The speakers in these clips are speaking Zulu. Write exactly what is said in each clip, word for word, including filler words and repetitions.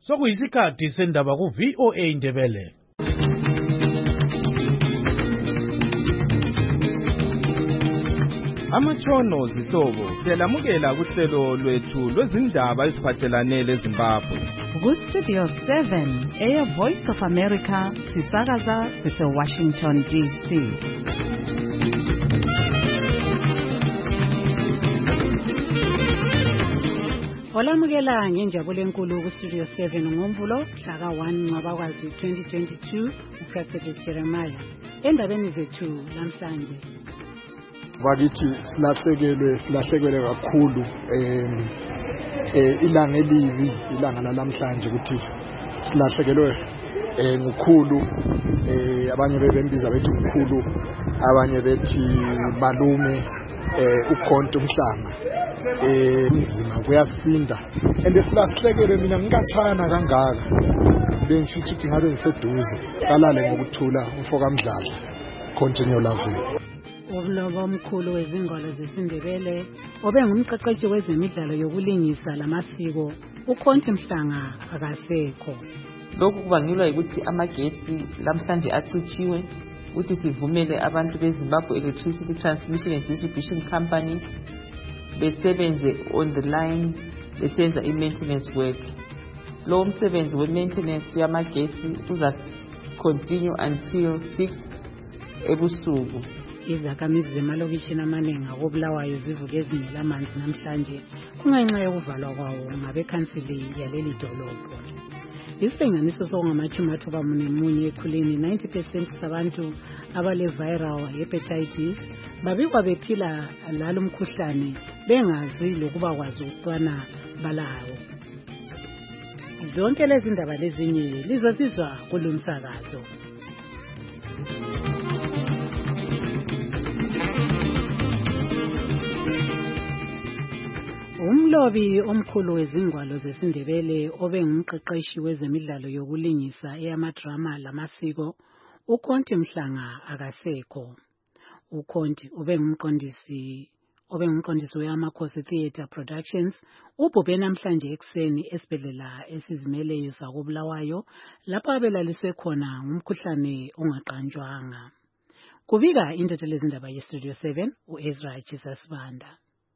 Sokuyisikhathi sendaba ku V O A Ndebele. Amatshono zihlobo siyalamukela kuhlelo lwethu lwezindaba eziphathelane leZimbabwe. Ku Studio seven, Air Voice of America, sisakaza sise Washington D C. Olamukela ngenjabulo enkulu ku Studio seven ngomvulo mhla ka one Ncwabakwazi twenty twenty-two uProfessor Jeremiah. Endabeni zethu namhlanje bakithi silahlekelwe silahlekelwe kakhulu em eh ilanga elibi ilanga lalamhlanje ukuthi silahlekelwe eh ngukhulu eh abanye bebembiza bethi ngukhulu abanye bethi malume eh ukhonto umhlanga eh inzima kuyasinda and silahlekelwe mina ngikatshana kangaka bengifisa ukuthi ngabe ngiseduze qalale ngokuthula umfoka Mdladla continue loving. Ublobo omkhulu wezingalo zesiNdebele obengumqeqeshi wezemidlalo yokulingisa lamasiko ukhonti Mhlanga akasekho. Lokhu kubangelwa ukuthi amagetsi lamhlanje acitshiwe ukuthi sivumele abantu beZimbabwe Electricity Transmission and Distribution Company besebenze on the line besenza i-maintenance work. Lo umsebenzi we-maintenance yamagetsi uza continue until six ebusuku. Izakhamizi zemalokishini amaningi akobulawayo zivuke ezingela amanzi namhlanje kungenxa yokuvalwa kwawo ngabekhansili yaleli dolobho. Isilinganiso sokungamachumi athoba munye ekhulwini ninety percent sabantu abale viral hepatitis babikwa bephila lalo mkhuhlane bengazi lokuba kwazi ukubana balawo. Zonke lezi ndaba lezinye lizosizwa kulumsakazo. Umlobi omkhulu wezingwalo zesiNdebele obengumqeqeshi wezemidlalo yokulingisa eyamadrama lamasiko ukhonti Mhlanga akasekho. Ukhonti ubengumqondisi obengumqondisi weAmakhosi Theatre Productions ubhubhe namhlanje ekseni esibhedlela esizimeleyo sakobulawayo lapho abelaliswe khona ngumkhuhlane ongaqanjwanga. Kubika intetho lezindaba yeStudio seven uEzra Jesus Banda.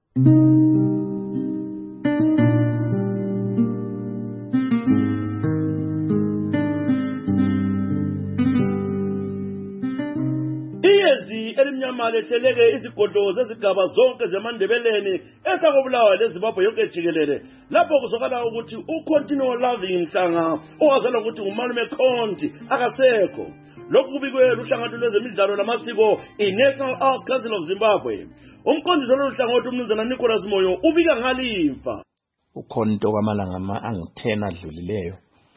Elimnyama lehleleke izigodlo zezigaba zonke zeMandebeleni esakobulawayo leZimbabwe yonke jikelele lapho kuzokala ukuthi uContinual Loving Mhlanga owazalwa ukuthi ngumalume Khonti akasekho. Lokhu kubikwe luhlangatho lwezemidlalo lamasiko iNational Arts Council of Zimbabwe. Umqondisi loluhlangatho umnumzana Nicholas Moyo ubika ngalifa. Ukhonto kwamalanga angu-ten adlulileyo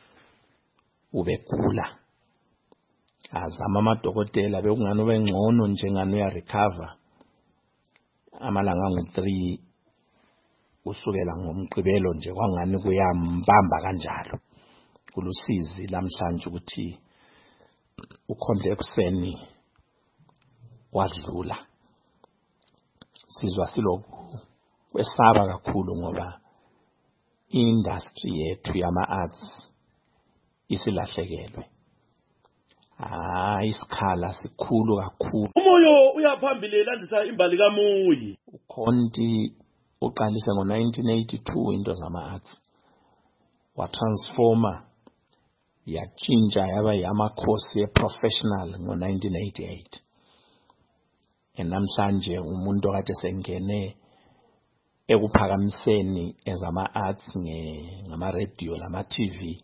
ubegula. Azama amadokotela bekungani ubengcono njengani uya recover amalanga angu-three usukela ngomgqibelo nje kwangani kuyambamba kanjalo. Kulusizi lamhlanje ukuthi ukhonto ekuseni wadlula. Sizwa silokhu kwesaba kakhulu ngoba industry yethu yama arts isilahlekelwe. Ah, isikhala sikhulu kakhulu. Umoyo uyaphambili landisa imbali kaMuyi. uKhonti uqalise ngo nineteen eighty-two into zama arts. Wa transformer yatshintsha yaba yamakhosi eprofessional ngo nineteen eighty-eight. Enamhlanje umuntu okade sengene ekuphakamiseni ezama arts nge ngama radio lama T V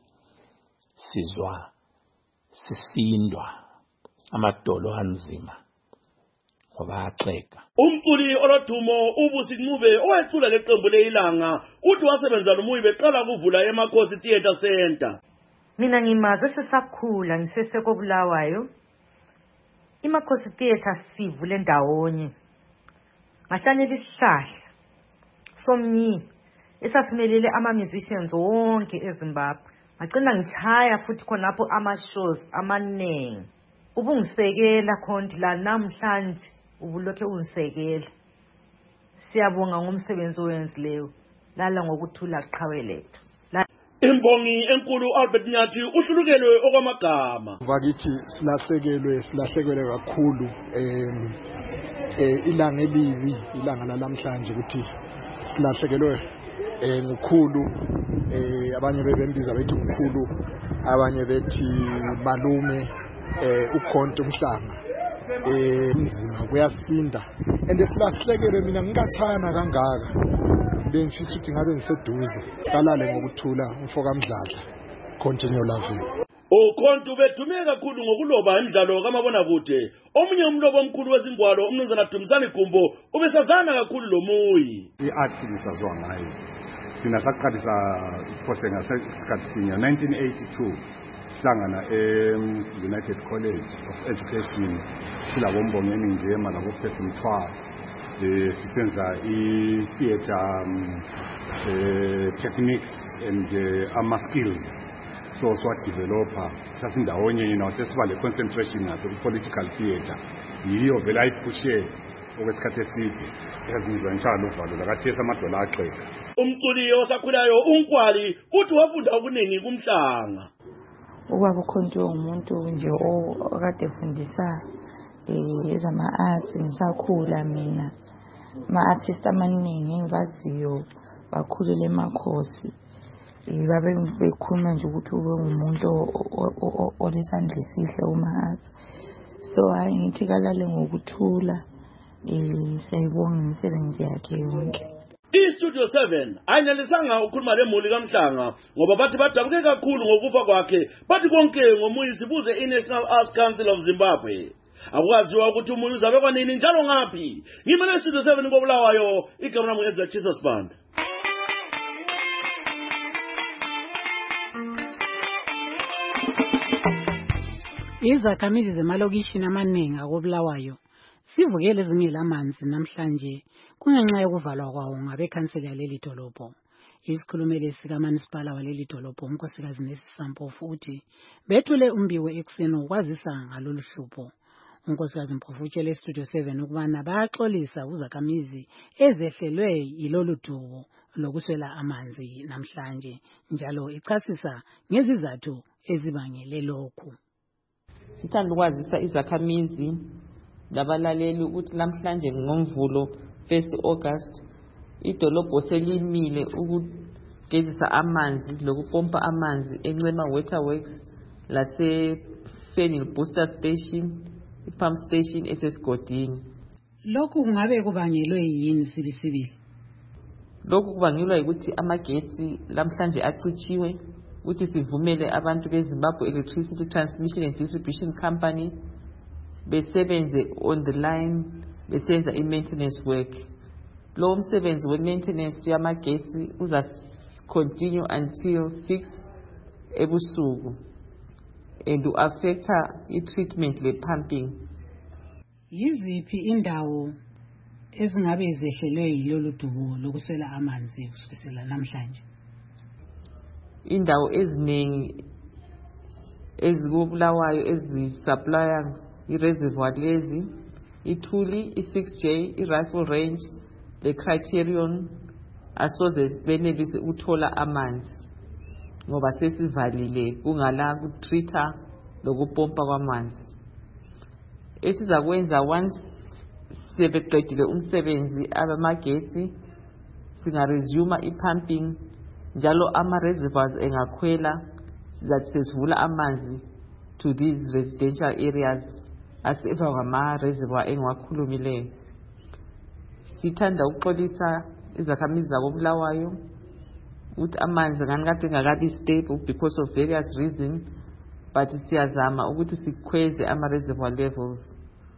sizwa sisindwa amadolo anzima ngoba axeka. Umculi olodumo ubusincube owecula leqembu leilanga uthi wasebenza noMuyi beqala kuvula eMakhosi Theatre Center. Mina ngimaze sesakhula ngisesekobulawayo. iMakhosi Theatre sivule ndawonye. Ngahlanyela isihlahla somnyi esasimelele ama musicians wonke eZimbabwe. Ngacina ngithaya futhi khonapho ama-shows amaningi. Ubungisekela Khonti la namhlanje ubulokhe ungisekela. Siyabonga ngomsebenzi owenzileyo. Lala ngokuthula qhawe lethu. Imbongi enkulu Albert Nyathi uhlulukelwe okwamagama. Bakithi silahlekelwe silahlekelwe kakhulu em eh ilanga elibi ilanga lalamhlanje ukuthi silahlekelwe eh ngukhulu eh abanye bebembiza bethi ngukhulu abanye bethi malume eh ukhonto umhlanga eh inzima kuyasinda and silahlekelwe mina ngikathana kangaka bengifisa ukuthi ngabe ngiseduze qalale ngokuthula umfoka Mdladla continue loving. Ukhonto bedume kakhulu ngokuloba imidlalo kamabona kude. Omunye umlobo omkhulu wezingwalo umnumzana Dumisani Gumbo ubesazana kakhulu lo muyi. I-art sisazwa ngayo. Thina saqalisa iphose ngasikhathi sinye nineteen eighty-two sihlangana e-United College of Education silabo Mbongi eNingizimu labo Professor Mthwala eh sisenza i-theater eh techniques and uh, ama skills. So swat developer sasindawonye yena sesiba le concentration naso political theater yiyo vela ayiphushe okwesikhathi eside yazizwa njalo uvalo lakathesa amadola axeka. Umculi osakhulayo uNkwali uthi wafunda okuningi kumhlanga. Ubaba ukhonto umuntu nje okade efundisa eh ezama arts ngisakhula mina ma artist amaningi engibaziyo bakhulele emakhosi babe bekhuluma nje ukuthi ube umuntu olesandla esihle uma arts. So hayi ngithi kalale ngokuthula eh sayibonga imisebenzi yakhe yonke. I-Studio seven ayinelisanga ukukhuluma lemuli kaMhlanga ngoba bathi badabuke kakhulu ngokufa kwakhe bathi konke ngomuyi sibuze i-National Arts Council of Zimbabwe. Akwaziwa ukuthi umuntu uzabe kwanini njalo ngaphi. Ngimele i-Studio seven koBulawayo igama lami ngenza Jesus Band. Izakhamizi zemalokishini amaningi akoBulawayo sivukele ezinye lamanzi namhlanje kungenxa yokuvalwa kwawo ngabekhansela leli dolobho. Isikhulumeli sikaManisipala waleli dolobho unkosikazi Nesisampo futhi bethule umbiwe ekuseni ukwazisa ngalolu hlupho. Unkosikazi Mpofu utshele Studio seven ukubana bayaxolisa uzakhamizi ezehlelwe yilolu dubo lokuswela amanzi namhlanje njalo ichasisa ngezizathu ezibangele lokhu. Sithanda ukwazisa izakhamizi labalaleli ukuthi namhlanje ngoMvulo first August idolobho selimile ukugezisa amanzi lokupompa amanzi eNcema Waterworks lase Fenil Booster Station i-pump station esesigodini. Lokhu kungabe kubangelwe yini sibisibili? Lokhu kubangelwa ukuthi amagetsi lamhlanje acitshiwe ukuthi sivumele abantu beZimbabwe Electricity Transmission and Distribution Company besebenze on the line besenza i-maintenance work. Lo msebenzi we-maintenance yamagetsi uza continue until six ebusuku and u-affecta i-treatment le-pumping. Yiziphi indawo ezingabe zehlelwe yilolu dubo lokuswela amanzi kusukela namhlanje? Indawo eziningi ezikubulawayo ezisupplya i-reservoir lezi iThuli, i-six J, i-Rifle Range, le Criterion asoze benelise ukuthola amanzi ngoba sesivalile kungala ukutreata lokupompa kwamanzi. Esizakwenza once sebeqedile umsebenzi abamagetsi singaresume i-pumping njalo ama-reservoirs engakhwela sizathi sesivula amanzi to these residential areas aseva ngama-reservoir engiwakhulumileyo. Sithanda ukuxolisa izakhamizi zakoBulawayo ukuthi amanzi ngani kade engakabi stable because of various reasons, but siyazama ukuthi sikhweze ama-reservoir levels.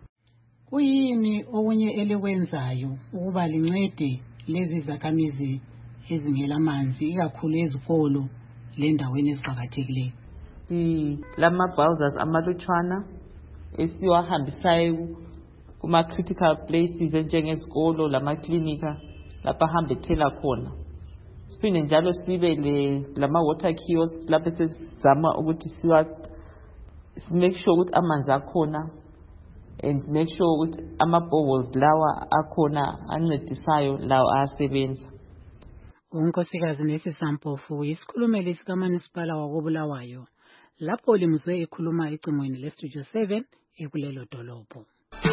Kuyini okunye elikwenzayo ukuba lincede lezi zakhamizi ezingela amanzi ikakhulu ezikolo lendaweni eziqhakathekileyo? Lama bowsers amalutshwana esiwahambisayo kuma critical places enjengesikolo lamaklinika lapha hamba ethela khona. Siphinde njalo sibe le lama water kiosks lapha sesizama ukuthi siwa make sure ukuthi amanzi akhona and make sure ukuthi ama boreholes lawa akhona ancedisayo lawa asebenza. unkosikazi Nesisampofu isikhulumeli sikaManisipala wakoBulawayo lapho limuzwe ekhuluma ecingweni leStudio seven ekulelo dolobho.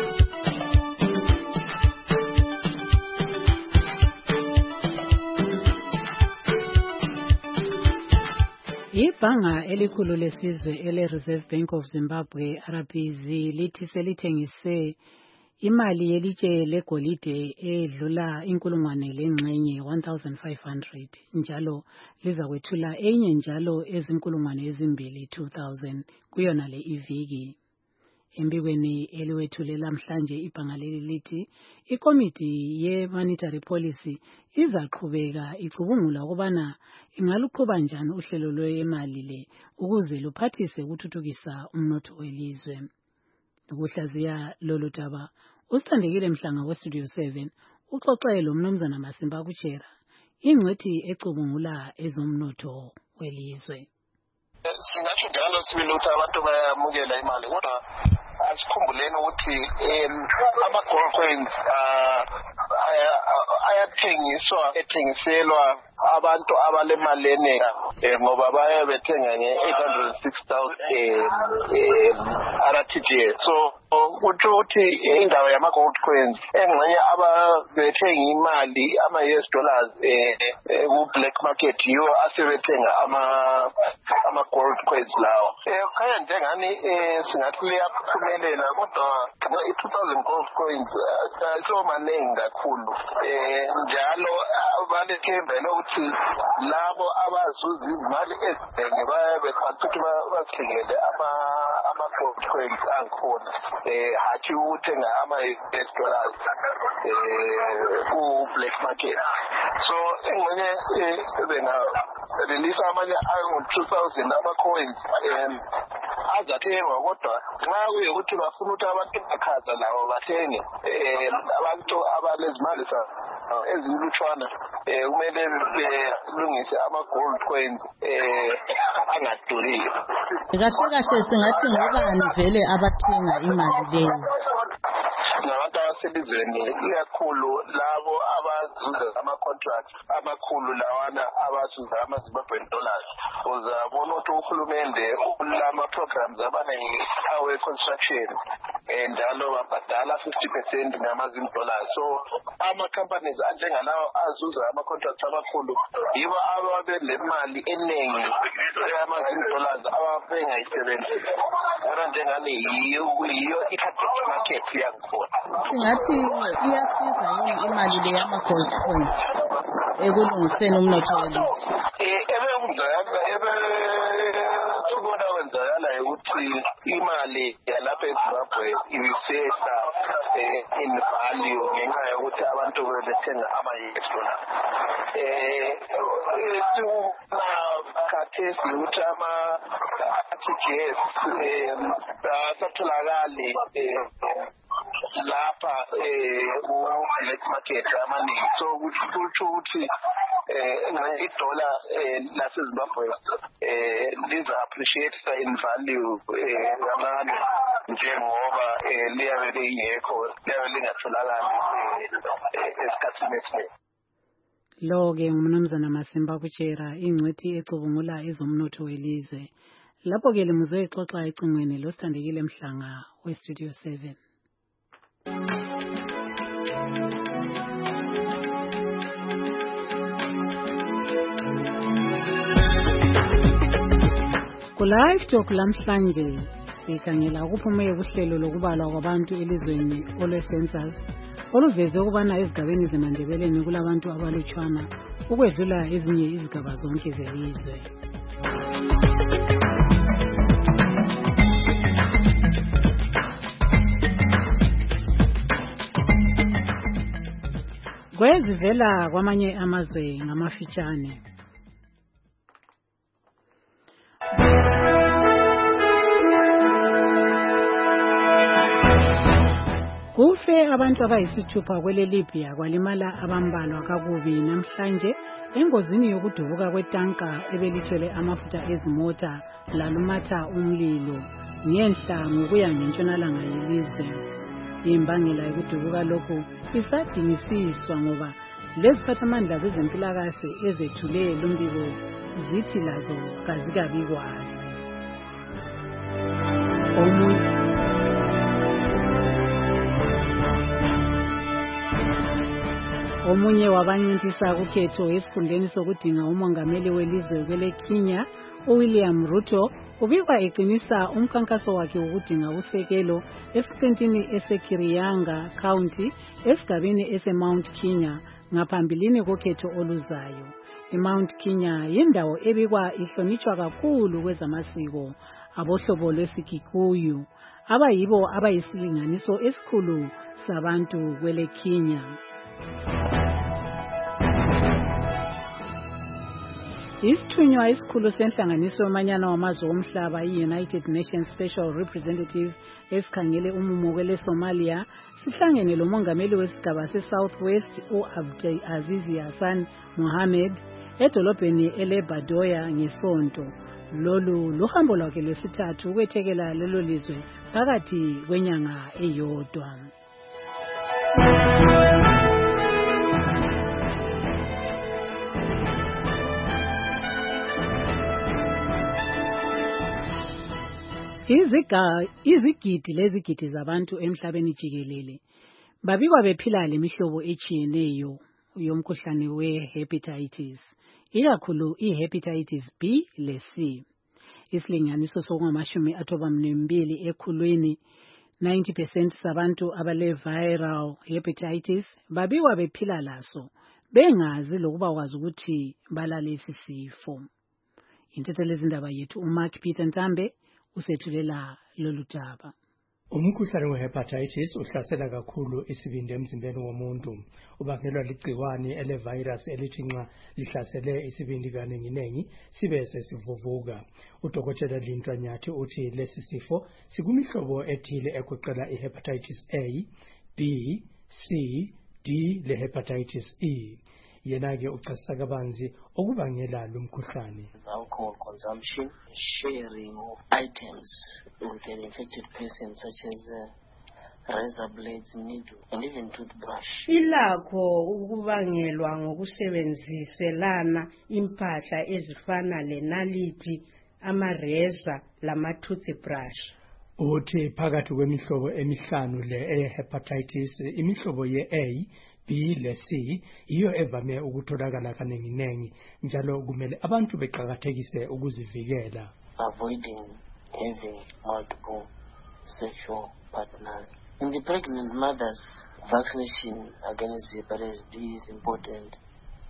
Ibhanga elikhulu lesizwe ele-Reserve Bank of Zimbabwe R B Z lithi selithengise imali yelitshe legolide edlula inkulungwane lengxenye one thousand five hundred njalo liza kwethula enye njalo ezinkulungwane ezimbili two thousand kuyona le iviki. Embikweni eliwethule lamhlanje ibhanga leli lithi ikomiti ye-monetary policy izaqhubeka icubungula ukubana ingaluqhuba njani uhlelo lwemali le ukuze luphathise ukuthuthukisa umnotho welizwe. Ukuhlaziya lolu daba usithandekile Mhlanga weStudio seven uxoxe lo mnumzana Masimba Kuchera ingcwethi ecubungula ezomnotho welizwe. Singatsho njalo sibili ukuthi abantu bayamukela imali kodwa asikhumbuleni ukuthi ama-gold coins ayathengiswa ethengiselwa abantu abalemali enenga ngoba baye bethenga nge-eight hundred six thousand R T G S. So kutsho ukuthi indawo yama-gold coins engxenye ababethenga imali ama-U S dollars ku-black market yiwo asebethenga ama-gold coins lawo. Khanya njengani singathi liyaphumelela kodwa i-two thousand gold coins so maningi kakhulu. Njalo balethembele ukuthi labo abazuza izimali ezinenge bayabe ukuthi basithengele ama-gold coins angikhona. Hathi uthenga ama-U S dollars ku-black market. So engxenye benga-release amanye angu-two thousand ama-coins azathengwa kodwa nxa kuyukuthi bafuna ukuthi abantu bakhaza labo bathenge abantu abalezimali ezilutshwana kumele belungise ama-gold coins angaduriyo. Kahle kahle singathi ngobani vele abathenga imali leyo? Nabantu abaselizweni ikakhulu labo abazuza ama-contracts amakhulu lawana abazuza ama-Zimbabwean dollars. Uzabona ukuthi uhulumende ulama-programs abanengi awe-construction njalo babhadala fifty percent ngama-Zim dollars. So ama-companies anjengalawo azuza ama-contracts amakhulu yibo ababe le mali eningi yama-Zim dollars ababengayisebenzisi. Yona njengani yiyo i-target market yangikhona. Singathi iyasiza yini imali le yama-gold coins ekulungiseni umnotho welizwe? Ebekubona kwenzakala ukuthi imali yalapha eZimbabwe ibisehla in value ngenxa yokuthi abantu bebethenga ama-U S dollars. Khathesi ukuthi ama-R T G S asatholakali lapha ku-black market amaningi. So kutsho ukuthi i-dollar laseZimbabwe liza-appreciate in value kamane njengoba liyabe lingekho liyabe lingatholakali esikhathini esiningi. Lo-ke ngumnumzana Masimba Kuchera ingcwethi ecubungula ezomnotho welizwe. Lapho-ke limuzwe exoxa ecingweni losithandekile Mhlanga weStudio seven. Ku-Live Talk lamhlanje sikhangela ukuphumeka kuhlelo lokubalwa kwabantu elizweni olwe-census oluveze ukubana ezigabeni zeMandebeleni kulabantu abalutshwana ukwedlula ezinye izigaba zonke zelizwe. Kwezivela kwamanye amazwe ngamafitshane. Kufe abantu abayisithupha kwele Libya kwalimala abambalwa kakubi namhlanje engozini yokudubuka kwetanka ebelithwele amafutha ezimota lalumatha umlilo ngenhla ngokuya ngentshonalanga yelizwe. Imbangela yokudubuka lokhu isadingisiswa ngoba leziphathamandla zezempilakahle ezethule lumbiko zithi lazo kazikabikwazi. Omunye Omunye wabancintisa kukhetho esifundeni sokudinga umongameli welizwe kwele Kenya, uWilliam Ruto, ubikwa eqinisa umkhankaso wakhe wokudinga usekelo esiqintini eseKirianga County esigabeni eseMount Kenya ngaphambilini kokhetho oluzayo. IMount Kenya yindawo ebikwa ihlonitshwa kakhulu kwezamasiko abohlobo lwesikikuyu abayibo abayisilinganiso esikhulu sabantu kwele Kenya. Isithunywa esikhulu senhlanganiso yomanyano wamazwe omhlaba i-United Nations Special Representative esikhangele umumo kwele Somalia sihlangene lomongameli wesigaba se-South West u-Abdel Aziz Hassan Mohamed edolobheni ele-Badoya ngesonto. Lolu luhambo lwakhe lesithathu ukwethekela lelo lizwe phakathi kwenyanga eyodwa. Iziga izigidi lezigidi zabantu emhlabeni jikelele babikwa bephila lemihlobo etshiyeneyo yomkhuhlane we-hepatitis, ikakhulu i-hepatitis B le C. Isilinganiso sokungamashumi athoba mbili ekhulwini, ninety percent sabantu abale viral hepatitis babikwa bephila laso bengazi lokuba kwazi ukuthi balalesi sifo. Intethelezindaba yethu uMark Peter Ntambe usethulela lolu daba. Umkhuhlane we-hepatitis uhlasela kakhulu isibindi emzimbeni womuntu. Ubangelwa ligciwane ele-virus elithi nxa lihlasele isibindi kaningi-nengi sibe sesivuvuka. Udokotela Lintwa Nyathi uthi lesi sifo sikumihlobo ethile egoqela i-hepatitis A, B, C, D le-hepatitis E. Yena-ke uchasisa kabanzi okubangela lo mkhuhlane. Alcohol consumption, sharing of items with an infected person such as uh, razor blades, needle, and even toothbrush. Ilakho ukubangelwa ngokusebenziselana impahla ezifana lenalithi, amareza lama toothbrush. Uthi phakathi kwemihlobo emihlanu le e-hepatitis, imihlobo ye-A, B le C iyo evame ukutholakala kaningi-nengi, njalo kumele abantu beqakathekise ukuzivikela. Avoiding having multiple sexual partners. In the pregnant mothers, vaccination against hepatitis B is important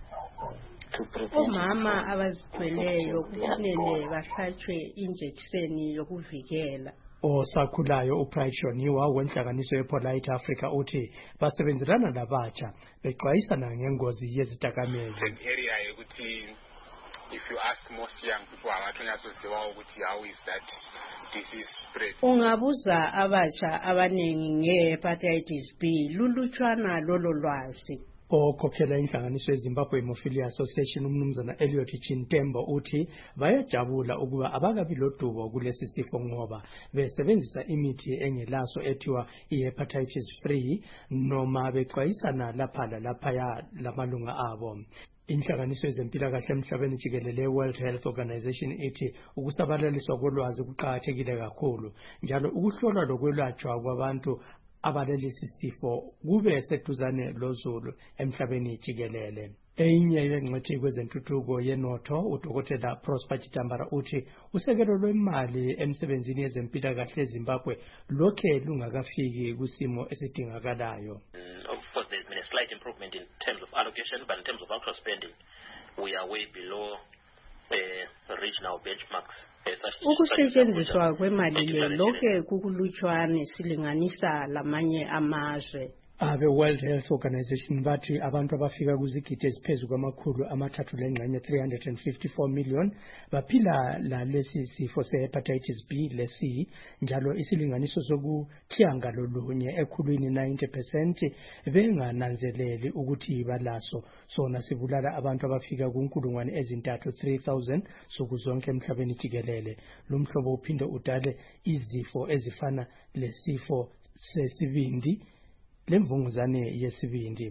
to prevent. Omama abazithweleyo kufanele bahlatshwe injekisheni yokuvikela. Osakhulayo uPride Shoniwa wenhlanganiso yePolite Africa uthi basebenzelana labatsha bexwayisana ngengozi yezidakamizwa. Area ukuthi if you ask most young people abathunyazosiwa ukuthi how is that disease spread. Ungabuza abatsha abanengi nge-hepatitis B lulutshwana lolo lwazi. Okhokhela inhlanganiso yeZimbabwe Hemophilia Association umnumzana Elliot Chintembo uthi bayajabula ukuba abakabi lodubo kulesi sifo ngoba besebenzisa imithi engelaso ethiwa i-hepatitis free noma bexwayisana lapha laphaya lamalunga abo. Inhlanganiso yezempilakahle emhlabeni jikelele World Health Organization ithi ukusabalaliswa kolwazi kuqakathekile kakhulu, njalo ukuhlolwa lokwelatshwa kwabantu abalelesi sifo kube seduzane lozulu emhlabeni jikelele. Enye yengxethi kwezentuthuko yenotho udokotela Prosper Chitambara uthi usekelo lwemali emsebenzini yezempilakahle eZimbabwe lokhe lungakafiki kusimo esidingakalayo. Of course, there's been a slight improvement in terms of allocation, but in terms of actual spending, we are way below uh, regional benchmarks. Ukusetshenziswa kwemali le lokhe kukulutshwane silinganisa lamanye amazwe. Abe World Health Organization bathi abantu abafika kuzigidi eziphezu kwamakhulu amathathu lengxenye three hundred fifty-four million baphila lalesi sifo se-hepatitis B le C, njalo isilinganiso sokuthiyanga lolunye ekhulwini ninety percent bengananzeleli ukuthi balaso. Sona sibulala abantu abafika kunkulungwane ezintathu three thousand sokuzonke emhlabeni jikelele. Lo mhlobo uphinde udale izifo ezifana lesifo sesibindi lemvunguzane yesibindi.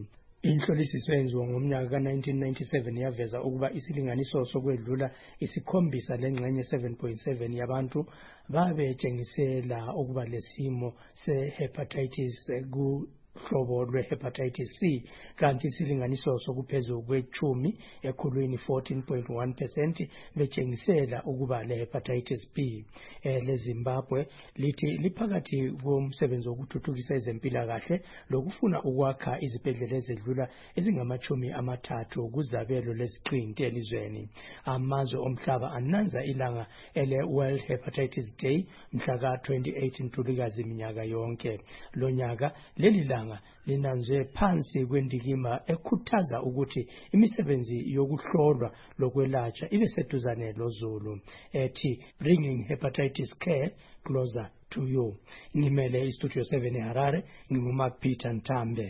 Inhlolisiso yenziwa ngomnyaka ka nineteen ninety-seven yaveza ukuba isilinganiso sokwedlula isikhombisa lengxenye seven point seven yabantu babetshengisela ukuba lesimo se-hepatitis ku hlobo lwe-hepatitis C, kanti isilinganiso sokuphezulu kwechumi ekhulwini fourteen point one percent betshengisela ukuba le-hepatitis B. Eh, leZimbabwe lithi liphakathi komsebenzi wokuthuthukisa ezempilakahle lokufuna ukwakha izibhedlela ezedlula ezingamachumi amathathu kuzabelo leziqinti elizweni. Amazwe omhlaba ananza ilanga ele-World Hepatitis Day mhla ka twenty-eight Ntulikazi minyaka yonke. Lo nyaka leli langa linanzwe phansi kwendikima ekhuthaza ukuthi imisebenzi yokuhlolwa lokwelatshwa ibe seduzane lozulu, ethi bringing hepatitis care closer to you. Ngimele iStudio seven eHarare, nginguma Peter Ntambe.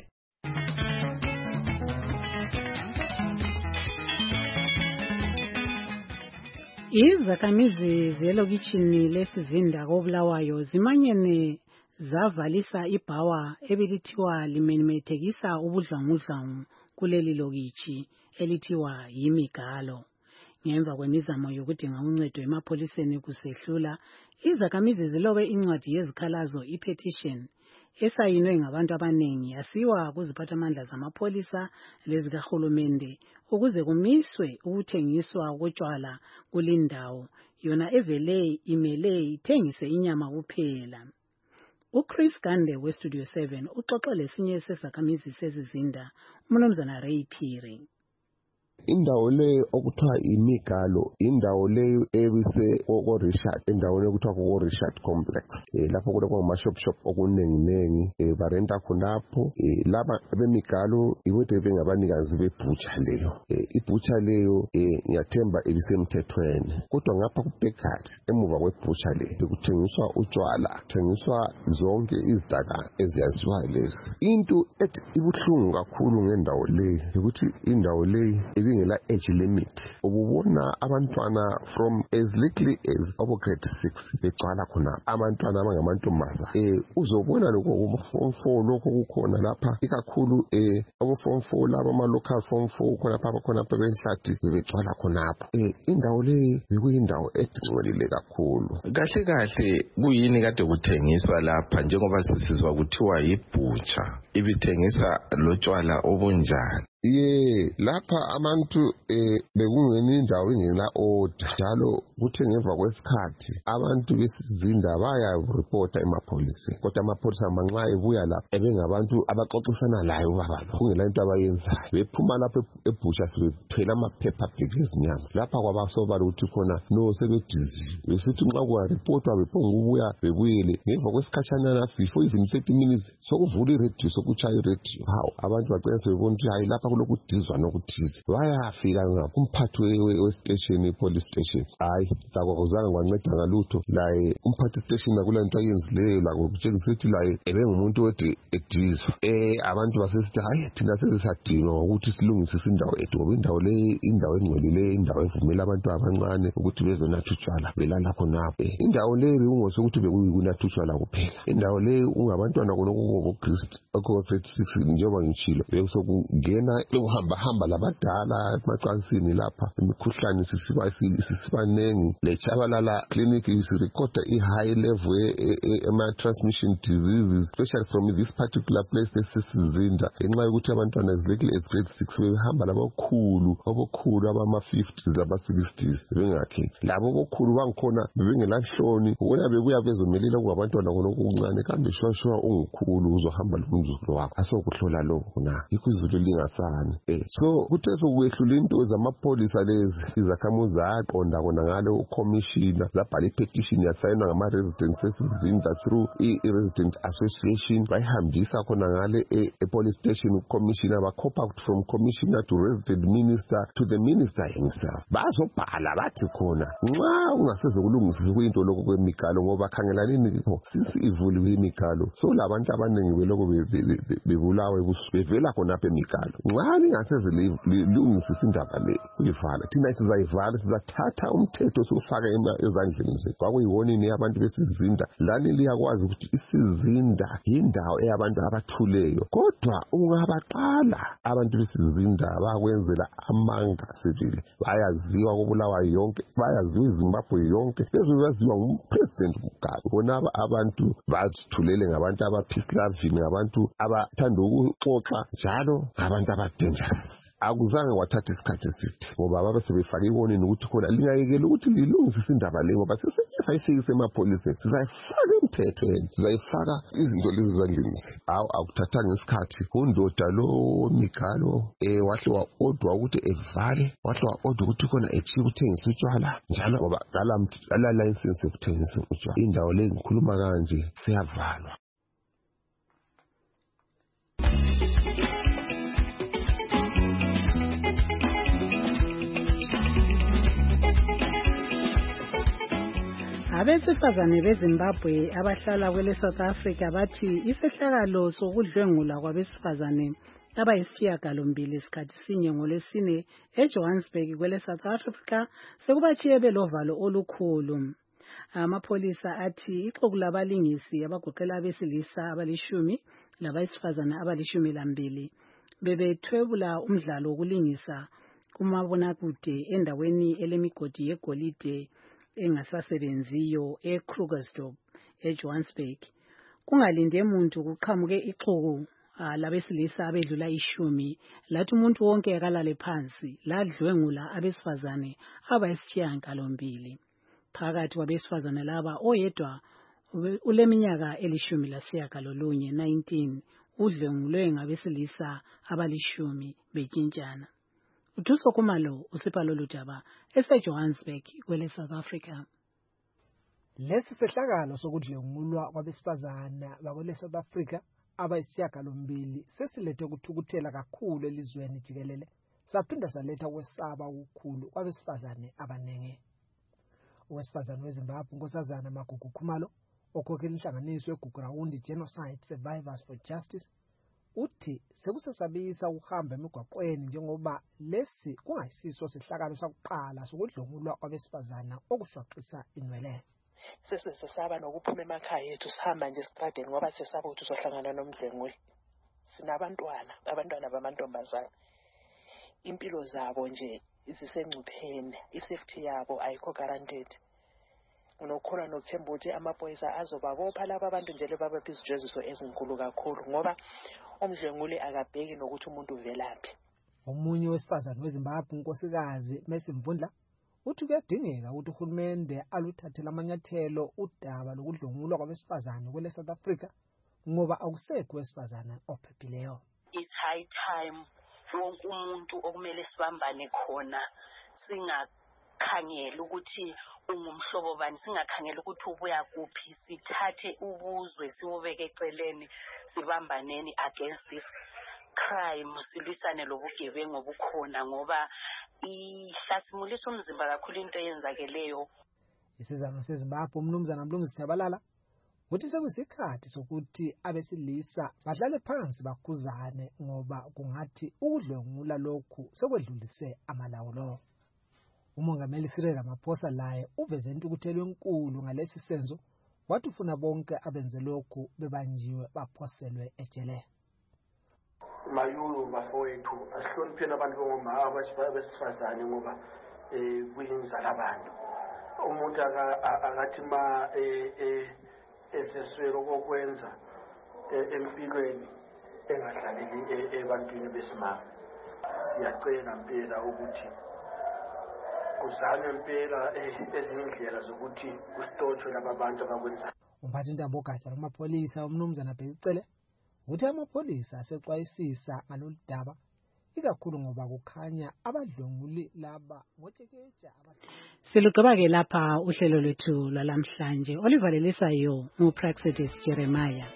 Izakhamizi zelokitshini lesizinda koBulawayo zimanyene zavalisa ibhawa ebelithiwa limemethekisa ubudlwangudlwangu kuleli lokitshi elithiwa yimigalo. Ngemva kwemizamo yokudinga uncedo emapholiseni kusehlula, izakhamizi zilobe incwadi yezikhalazo i-petition esayinwe ngabantu abanengi yasiwa kuziphathamandla zamapholisa lezikahulumende ukuze kumiswe ukuthengiswa kotshwala kulindawo yona evele imele ithengise inyama kuphela. uChris Gande weStudio seven uxoxa lesinye sezakhamizi sezizinda uMnumzana Ray Phiri. Indawo leyo okuthiwa imigalo indawo leyo ebise ko Richard endaweni okuthiwa ko Richard Complex eh lapho kuloko ngama shop shop okunengi nengi eh barenta khonapho eh laba bemigalo iwethe bengabanikazi bebhutsha leyo eh ibhutsha leyo eh ngiyathemba ebisemthethweni kodwa ngapha kubhekhathi emuva kwebhutsha leyo kuthengiswa utshwala kuthengiswa zonke izidaka eziyaziwa lezi into ethi ibuhlungu kakhulu ngendawo leyo ukuthi indawo leyo ngela age limit ububona abantwana from as little as abo grade six begcwala khona abantwana abangamantombazana eh uzobona lokho form four lokho kukhona lapha ikakhulu eh abo form four laba ama local form four khona pha khona pha benhlathi begcwala khonapha eh indawo le bekuyindawo egcwelile kakhulu. Kahle kahle kuyini kade kuthengiswa lapha njengoba sisizwa kuthiwa yibhutsha ibithengisa lotshwala obunjani? Ye lapha abantu eh bekungeni indawo ingela order njalo kuthe ngemva kwesikhathi abantu besizinda baya reporta emapholisa kodwa amapholisa manxa ebuya lapha ebengabantu abaxoxisana layo baba kungela into abayenzayo bephuma lapha ebhusha sebethela amaphepha phekezinyama lapha kwabasobala ukuthi khona no sebedizi besithi nxa kwa reportwa bephonga ubuya bebuyele ngemva kwesikhatshana na before even thirty minutes sokuvula iradio sokuchaya iradio hawo abantu bacela sebebona ukuthi hayi lapha lokudizwa nokuthize bayafika ngakumphathi we-station police station hayi lakuzange kwanceda ngalutho laye umphathi station nakulanto ayenzileyo lako kutshengisa ukuthi laye ebengumuntu wethu edizwa eh abantu basesithi hayi thina sezisadinga ukuthi silungisise indawo ethu ngoba indawo le indawo engcwelile indawo evumela abantu abancane ukuthi bezonatha utshwala belala khonapho indawo le bekungose ukuthi bekuyinatha utshwala kuphela indawo le ungabantwana konoko Christ akho grade six njengoba ngitshilo bekusokungena ukuhamba hamba labadala emacansini lapha imikhuhlane sisiba sisibanengi lechabalala clinic is record a high level ema transmission diseases especially from this particular place esisizinda ngenxa yokuthi abantwana ezilekile as grade six behamba labokhulu obokhulu abama fifties aba sixties bengakhe labo bokhulu bangikhona bengelahloni wena bekuya bezomelela kubantwana konokuncane kambe shwa shwa ungukhulu uzohamba lomzukulu wakho asokuhlola lokho na ikuzulu lingasani eh so kuthe sokwehlula into zamapholisa lezi izakhamuzi zaqonda kona ngale ucommissioner zabhala ipetition yasayinwa ngama residents esizinda through i-resident association bayihambisa khona ngale e-police station ucommissioner bakhopha from commissioner to resident minister to the minister himself bazobhala bathi khona nxa ungaseze kulungisisa kuyinto lokho kwemigalo ngoba khangelanini lapho sisi ivuliwe imigalo so labantu abanengi beloko bebulawe bevela khona apha emigalo nxa lingaseze lilungisisa indaba le uyivala thina sizayivala sizathatha umthetho sokufaka ezandleni zethu kwakuyiwonini abantu besizinda lani liyakwazi ukuthi isizinda yindawo eyabantu abathuleyo kodwa ungabaqala abantu besizinda bakwenzela amanga sivile bayaziwa kubulawa yonke bayaziwa iZimbabwe yonke bezobaziwa ngumpresident Mugabe bona abantu bazithulele ngabantu aba peace loving ngabantu abathanda ukuxoxa njalo ngabantu abadangerous akuzange wathatha isikhathi eside ngoba baba sebefaka iwonini ukuthi khona lingayekela ukuthi lilungisise indaba le ngoba sesiyifikise emapholiseni sizayifaka emthethweni sizayifaka izinto lezi ezandleni awu akuthathanga isikhathi undoda lo Migalo eh wahle wa-odwa ukuthi evale wahle wa-odwa ukuthi khona echiye ukuthengisa utshwala njalo ngoba ala license yokuthengisa utshwala indawo le ngikhuluma kanje siyavalwa. Abesifazane beZimbabwe abahlala kwele South Africa bathi isehlakalo sokudlwengula kwabesifazane abayisishiyagalombili isikhathi sinye ngolesine eJohannesburg kwele South Africa sekubachiye belovalo olukhulu. Amapholisa athi ixuku labalingisi abagoqela abesilisa abalishumi labesifazane abalishumi lambili bebethwebula umdlalo wokulingisa kumabonakude endaweni elemigodi yegolide engasasebenziyo eKrugersdorp eJohannesburg. Kungalinde umuntu kuqhamuke ixuku labesilisa abedlula ishumi lathi umuntu wonke akalale phansi ladlwengula abesifazane abayisishiyagalombili. Phakathi kwabesifazane laba oyedwa uleminyaka elishumi lasishiyagalolunye nineteen udlwengulwe ngabesilisa abalishumi betshintshana. Uthuso Kumalo usipalo lujaba eseJohannesburg kwele South Africa. Lesi sehlakalo sokudlwengulwa kwabesifazana bakwele South Africa abayisishiyagalombili sesilethe ukuthukuthela kakhulu elizweni jikelele saphinda saletha ukwesaba ukukhulu kwabesifazane abanenge. Owesifazane weZimbabwe uNkosazana Magugu Khumalo okhokhela inhlanganiso yeGugurawundi Genocide Survivors for Justice uthi sekusesabisa ukuhamba emigwaqweni njengoba lesi kungayisiso sehlakalo sakuqala sokudlwengulwa kwabesifazana okushwaqisa inwele. Sesesaba nokuphuma emakhaya ethu sihamba nje estradeni ngoba sesaba ukuthi sohlangana nomdlwenguli. Sinabantwana abantwana bamantombazana impilo zabo nje izisengcupheni isafety yabo ayikho guaranteed. Unokhola nokuthemba ukuthi amaphoyisa azobabopha laba abantu nje lebabapha izijeziso ezinkulu kakhulu ngoba umdlwenguli akabheki nokuthi umuntu uvelaphi. Omunye wesifazane weZimbabwe unkosikazi Mercy Mvundla uthi kuyadingeka ukuthi uhulumende aluthathele amanyathelo udaba lokudlwengulwa kwabesifazane kwele South Africa ngoba akusekho wesifazane ophephileyo. It's high time wonke umuntu okumele sibambane khona singakhangela ukuthi ungumhlobo bani singakhangela ukuthi ubuya kuphi sithathe ubuzwe siwubeke eceleni sibambaneni against this crime silwisane lobugebengu obukhona ngoba ihlasimulisa umzimba kakhulu into eyenzakeleyo. Isizano seZimbabwe umnumzana Mlungisi Shabalala uthi sekuyisikhathi sokuthi abesilisa badlale phansi bakhuzane ngoba kungathi ukudlwengula lokhu sekwedlulise amalawulo. Umongameli Cyril Ramaphosa laye uveze intukuthelo enkulu ngalesi senzo wathi ufuna bonke abenze lokhu bebanjiwe baphoselwe ejele. Mayulu bafowethu asihlonipheni abantu bongomama abesifazane ngoba eh kuyinzala abantu. Umuntu akathi ma eh eseswelo kokwenza empilweni engadlaleli ebantwini besimama. Siyacela impela ukuthi kuzame impela ezindlela zokuthi kusitotshwe laba bantu abakwenza. Umphathi intambo gatsha lomapholisa umnumzana Bhekicele uthi amapholisa asexwayisisa ngalolu daba ikakhulu ngoba kukhanya abadlwenguli laba ngothekeja Silugqiba ke lapha uhlelo lwethu lwalamhlanje olivalelisayo nguPraxedis Jeremiah.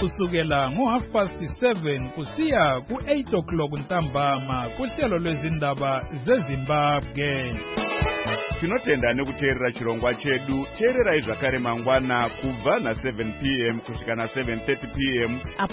kusukela ngo half past seven kusiya ku eight o'clock ntambama kuhlelo lwezindaba zeZimbabwe. Tinotenda nekuteerera chirongwa chedu. Teererai zvakare mangwana kubva na seven p m kusvika na seven thirty p m